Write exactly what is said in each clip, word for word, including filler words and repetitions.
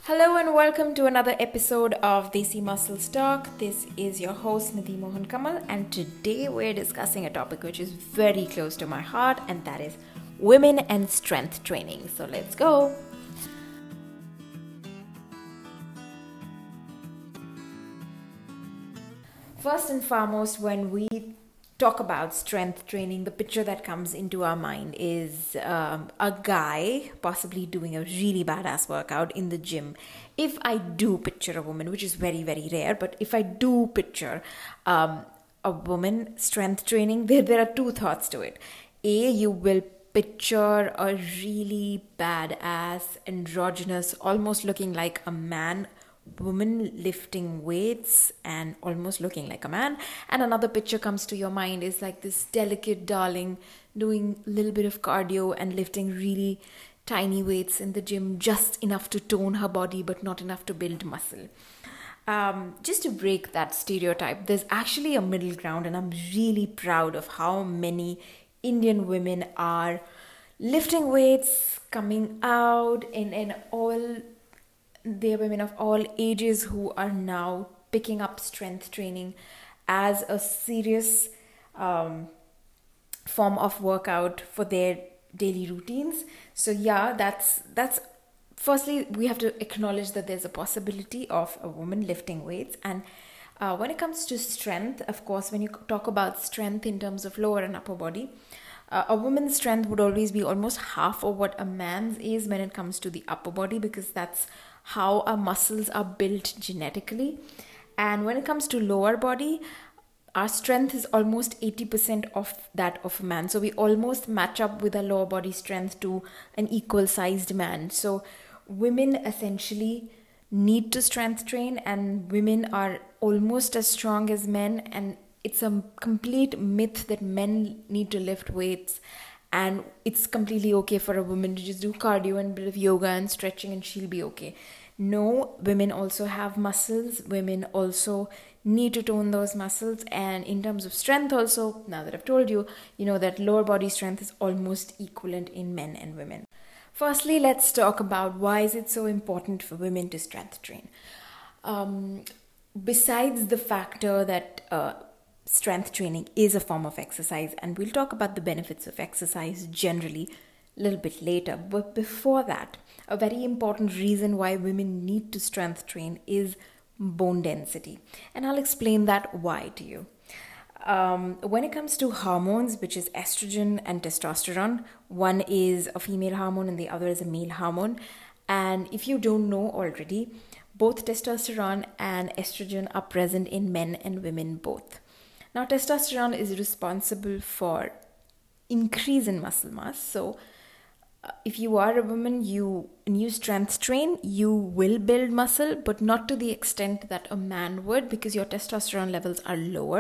Hello and welcome to another episode of Desi Muscles Talk. This is your host Nidhi Mohan Kamal, and today we're discussing a topic which is very close to my heart, and that is women and strength training. So let's go. First and foremost, when we talk about strength training, the picture that comes into our mind is um, a guy possibly doing a really badass workout in the gym. If I do picture a woman, which is very, very rare, but if I do picture um, a woman strength training, there, there are two thoughts to it. A, you will picture a really badass, androgynous, almost looking like a man woman lifting weights and almost looking like a man, and another picture comes to your mind is like this delicate darling doing a little bit of cardio and lifting really tiny weights in the gym, just enough to tone her body but not enough to build muscle. Um, just to break that stereotype, there's actually a middle ground, and I'm really proud of how many Indian women are lifting weights, coming out in, in all There are women of all ages who are now picking up strength training as a serious um, form of workout for their daily routines. So yeah, that's that's firstly, we have to acknowledge that there's a possibility of a woman lifting weights. And uh, when it comes to strength, of course, when you talk about strength in terms of lower and upper body, Uh, a woman's strength would always be almost half of what a man's is when it comes to the upper body, because that's how our muscles are built genetically. And when it comes to lower body, our strength is almost eighty percent of that of a man. So we almost match up with a lower body strength to an equal sized man. So women essentially need to strength train, and women are almost as strong as men, and it's a complete myth that men need to lift weights and it's completely okay for a woman to just do cardio and a bit of yoga and stretching and she'll be okay. No, women also have muscles. Women also need to tone those muscles. And in terms of strength also, now that I've told you, you know that lower body strength is almost equivalent in men and women. Firstly, let's talk about why is it so important for women to strength train. Um, besides the factor that uh, strength training is a form of exercise, and we'll talk about the benefits of exercise generally a little bit later. But before that, a very important reason why women need to strength train is bone density. And I'll explain that why to you. Um, when it comes to hormones, which is estrogen and testosterone, one is a female hormone and the other is a male hormone. And if you don't know already, both testosterone and estrogen are present in men and women both. Now, testosterone is responsible for increase in muscle mass. So uh, if you are a woman, you and you strength train, you will build muscle, but not to the extent that a man would, because your testosterone levels are lower.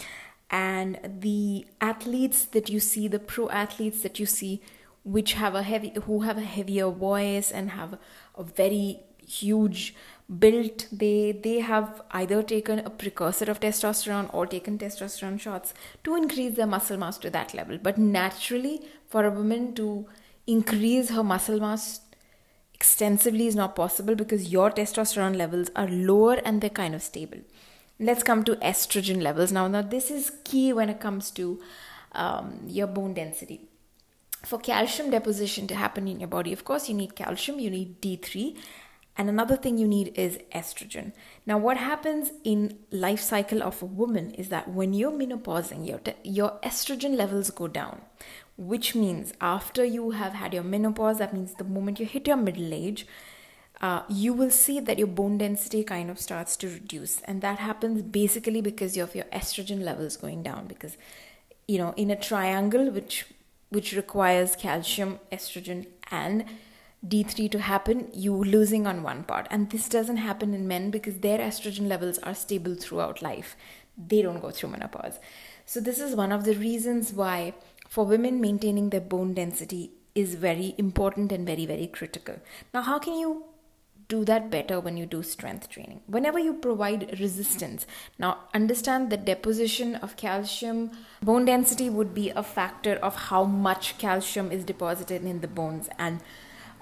And the athletes that you see, the pro athletes that you see, which have a heavy, who have a heavier voice and have a very huge built, they they have either taken a precursor of testosterone or taken testosterone shots to increase their muscle mass to that level. But naturally, for a woman to increase her muscle mass extensively is not possible, because your testosterone levels are lower and they're kind of stable. Let's come to estrogen levels now. Now this is key when it comes to um, your bone density. For calcium deposition to happen in your body, of course, you need calcium, you need D three. And another thing you need is estrogen. Now, what happens in life cycle of a woman is that when you're menopausing, your, te- your estrogen levels go down, which means after you have had your menopause, that means the moment you hit your middle age, uh, you will see that your bone density kind of starts to reduce. And that happens basically because of your estrogen levels going down. Because, you know, in a triangle, which which requires calcium, estrogen, and D three to happen, you losing on one part. And this doesn't happen in men because their estrogen levels are stable throughout life. They don't go through menopause. So this is one of the reasons why for women maintaining their bone density is very important and very, very critical. Now, how can you do that better when you do strength training? Whenever you provide resistance, now understand the deposition of calcium, bone density would be a factor of how much calcium is deposited in the bones. And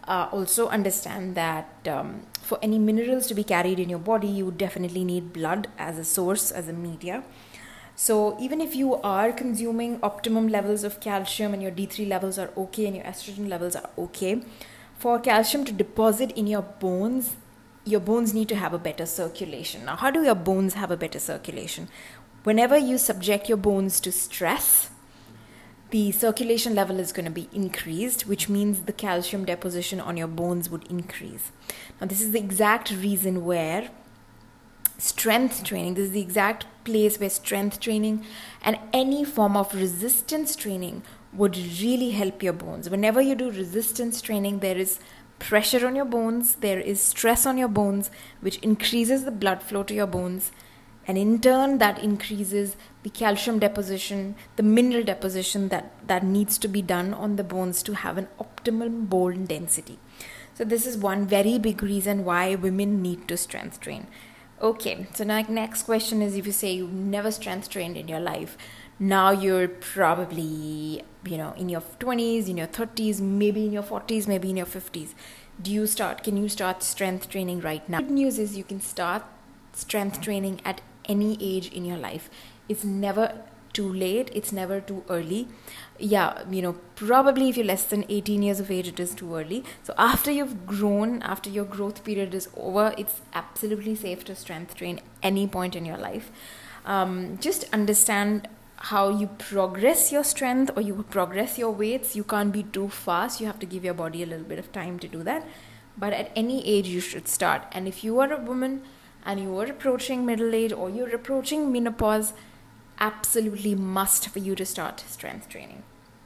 Uh, also understand that um, for any minerals to be carried in your body, you would definitely need blood as a source, as a media. So even if you are consuming optimum levels of calcium and your D three levels are okay and your estrogen levels are okay, for calcium to deposit in your bones, your bones need to have a better circulation. Now, how do your bones have a better circulation? Whenever you subject your bones to stress, the circulation level is going to be increased, which means the calcium deposition on your bones would increase. Now, this is the exact reason where strength training, this is the exact place where strength training and any form of resistance training would really help your bones. Whenever you do resistance training, there is pressure on your bones, there is stress on your bones, which increases the blood flow to your bones. And in turn, that increases the calcium deposition, the mineral deposition that, that needs to be done on the bones to have an optimal bone density. So this is one very big reason why women need to strength train. Okay, so now next question is, if you say you've never strength trained in your life, now you're probably, you know, in your twenties, in your thirties, maybe in your forties, maybe in your fifties. Do you start, can you start strength training right now? Good news is you can start strength training at any age in your life. It's never too late, it's never too early. Yeah, you know, probably if you're less than eighteen years of age, it is too early. So after you've grown, after your growth period is over, it's absolutely safe to strength train any point in your life. Um, just understand how you progress your strength or you progress your weights. You can't be too fast. You have to give your body a little bit of time to do that. But at any age, you should start. And if you are a woman and you are approaching middle age or you're approaching menopause, absolutely must for you to start strength training.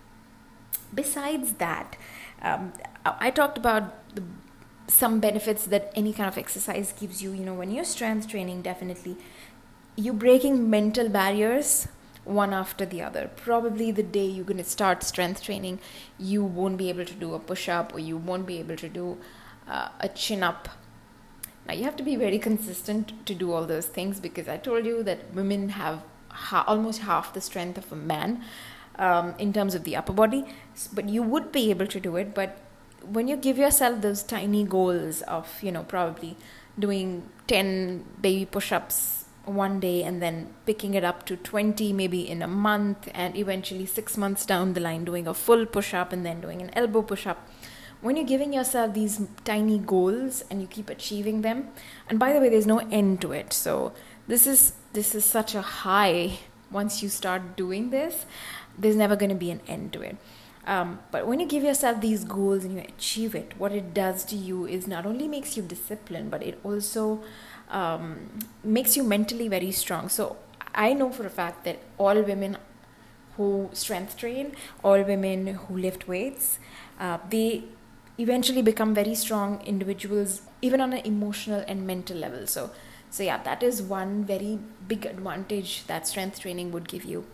Besides that, um, I talked about the, some benefits that any kind of exercise gives you. You know, when you're strength training, definitely you're breaking mental barriers one after the other. Probably the day you're going to start strength training, you won't be able to do a push-up or you won't be able to do uh, a chin-up. Now, you have to be very consistent to do all those things, because I told you that women have ha- almost half the strength of a man um, in terms of the upper body. But you would be able to do it. But when you give yourself those tiny goals of, you know, probably doing ten baby push-ups one day and then picking it up to twenty maybe in a month, and eventually six months down the line doing a full push-up and then doing an elbow push-up. When you're giving yourself these tiny goals and you keep achieving them, and by the way, there's no end to it. So this is this is such a high. Once you start doing this, there's never going to be an end to it. Um, but when you give yourself these goals and you achieve it, what it does to you is not only makes you disciplined, but it also um, makes you mentally very strong. So I know for a fact that all women who strength train, all women who lift weights, uh, they eventually become very strong individuals, even on an emotional and mental level. So, so yeah, that is one very big advantage that strength training would give you.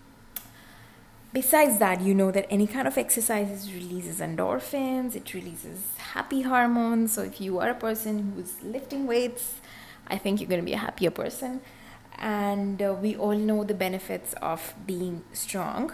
Besides that, you know that any kind of exercise releases endorphins, it releases happy hormones. So if you are a person who's lifting weights, I think you're going to be a happier person. And uh, we all know the benefits of being strong.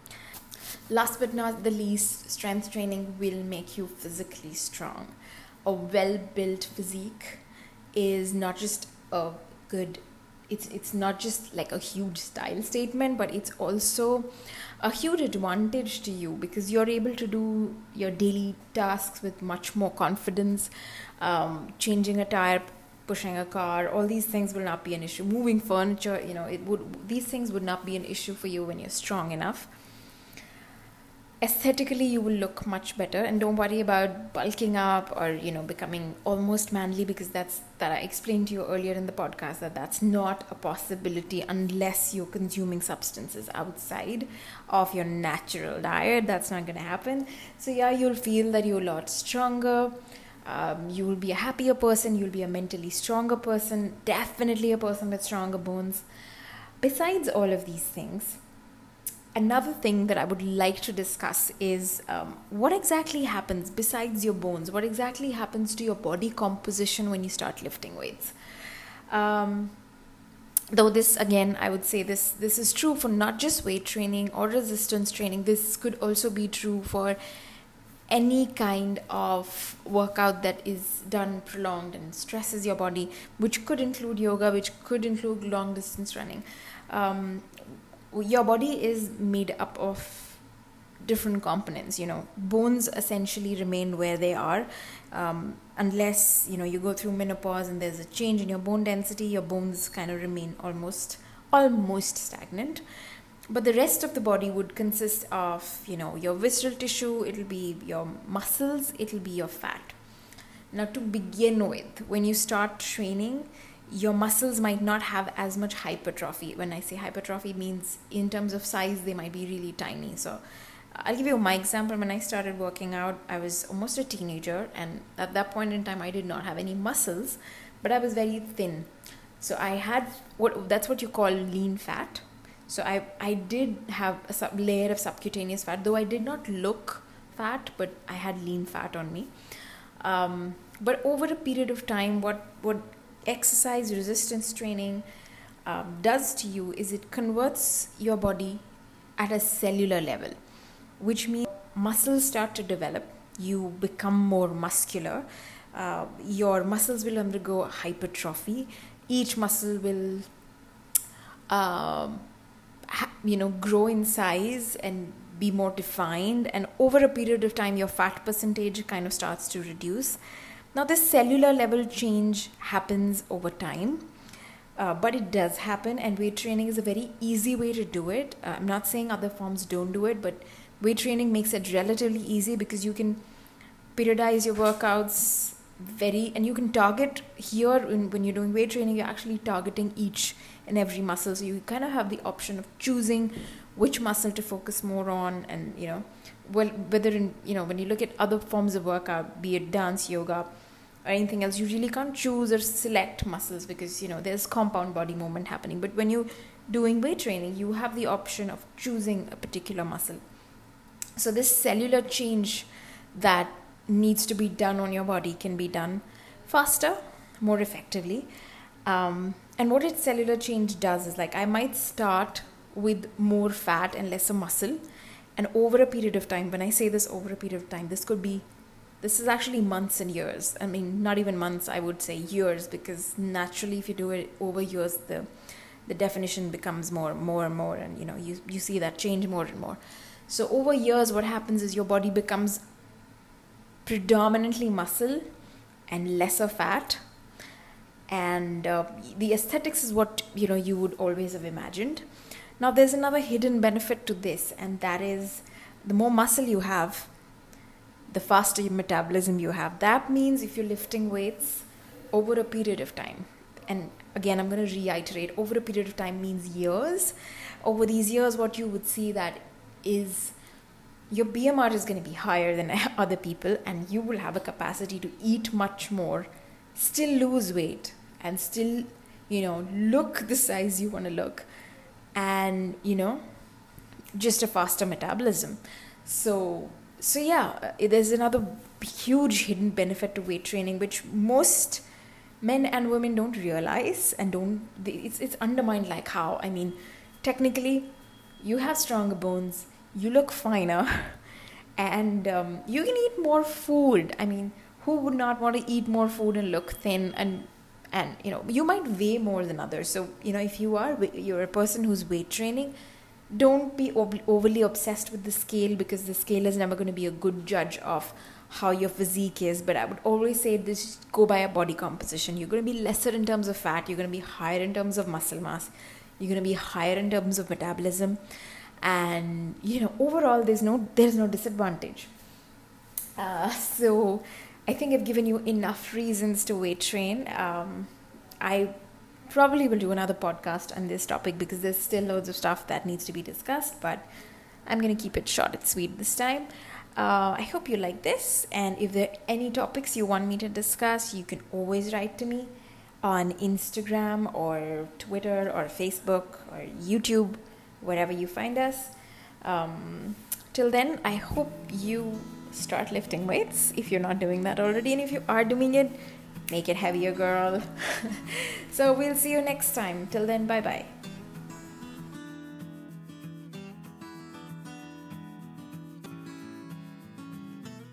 Last but not the least, strength training will make you physically strong. A well-built physique is not just a good, it's it's not just like a huge style statement, but it's also a huge advantage to you, because you're able to do your daily tasks with much more confidence. Um, changing a tire, pushing a car, all these things will not be an issue. Moving furniture, you know, it would these things would not be an issue for you when you're strong enough. Aesthetically, you will look much better, and don't worry about bulking up or, you know, becoming almost manly, because that's that I explained to you earlier in the podcast that that's not a possibility unless you're consuming substances outside of your natural diet. That's not going to happen. So yeah, you'll feel that you're a lot stronger. Um, you will be a happier person. You'll be a mentally stronger person. Definitely a person with stronger bones. Besides all of these things, another thing that I would like to discuss is um, what exactly happens besides your bones? What exactly happens to your body composition when you start lifting weights? Um, though this, again, I would say this, this is true for not just weight training or resistance training. This could also be true for any kind of workout that is done prolonged and stresses your body, which could include yoga, which could include long distance running. Um, your body is made up of different components. You know, bones essentially remain where they are, um, unless, you know, you go through menopause and there's a change in your bone density. Your bones kind of remain almost almost stagnant. But the rest of the body would consist of, you know, your visceral tissue, it'll be your muscles, it'll be your fat. Now, to begin with, when you start training, your muscles might not have as much hypertrophy. When I say hypertrophy, means in terms of size, they might be really tiny. So I'll give you my example. When I started working out, I was almost a teenager, and at that point in time, I did not have any muscles, but I was very thin. So I had what that's what you call lean fat. So I, I did have a sub layer of subcutaneous fat, though I did not look fat, but I had lean fat on me. Um, but over a period of time, what, what exercise resistance training um, does to you is it converts your body at a cellular level, which means muscles start to develop. You become more muscular. Uh, your muscles will undergo hypertrophy. Each muscle will... Um, you know, grow in size and be more defined, and over a period of time your fat percentage kind of starts to reduce. Now, this cellular level change happens over time, uh, but it does happen, and weight training is a very easy way to do it. uh, I'm not saying other forms don't do it, but weight training makes it relatively easy because you can periodize your workouts very, and you can target here in, when you're doing weight training, you're actually targeting each and every muscle. So you kind of have the option of choosing which muscle to focus more on. And, you know, well, whether in, you know, when you look at other forms of workout, be it dance, yoga, or anything else, you really can't choose or select muscles because, you know, there's compound body movement happening. But when you're doing weight training, you have the option of choosing a particular muscle. So this cellular change that needs to be done on your body can be done faster, more effectively. Um, and what its cellular change does is, like, I might start with more fat and lesser muscle, and over a period of time, when I say this over a period of time, this could be, this is actually months and years. I mean, not even months, I would say years, because naturally if you do it over years, the the definition becomes more more and more, and you know, you, you see that change more and more. So over years, what happens is your body becomes predominantly muscle and lesser fat, and uh, the aesthetics is what, you know, you would always have imagined. Now, there's another hidden benefit to this, and that is the more muscle you have, the faster your metabolism you have. That means if you're lifting weights over a period of time, and again, I'm going to reiterate, over a period of time means years. Over these years, what you would see that is your B M R is going to be higher than other people, and you will have a capacity to eat much more, still lose weight, and still, you know, look the size you want to look, and, you know, just a faster metabolism. So, so yeah, there's another huge hidden benefit to weight training, which most men and women don't realize, and don't, it's, it's undermined. Like how? I mean, technically, you have stronger bones, you look finer, and um, you can eat more food. I mean, who would not want to eat more food and look thin? And and you know, you might weigh more than others. So, you know, if you are you're a person who's weight training, don't be ob- overly obsessed with the scale, because the scale is never going to be a good judge of how your physique is. But I would always say this: go by a body composition. You're going to be lesser in terms of fat, you're going to be higher in terms of muscle mass, you're going to be higher in terms of metabolism, and, you know, overall there's no there's no disadvantage. Uh, so I think I've given you enough reasons to weight train. Um, I probably will do another podcast on this topic because there's still loads of stuff that needs to be discussed, but I'm going to keep it short and sweet this time. Uh, I hope you like this, and if there are any topics you want me to discuss, you can always write to me on Instagram or Twitter or Facebook or YouTube, wherever you find us. Um, till then, I hope you start lifting weights if you're not doing that already, and if you are doing it, make it heavier, girl. So we'll see you next time. Till then, bye bye.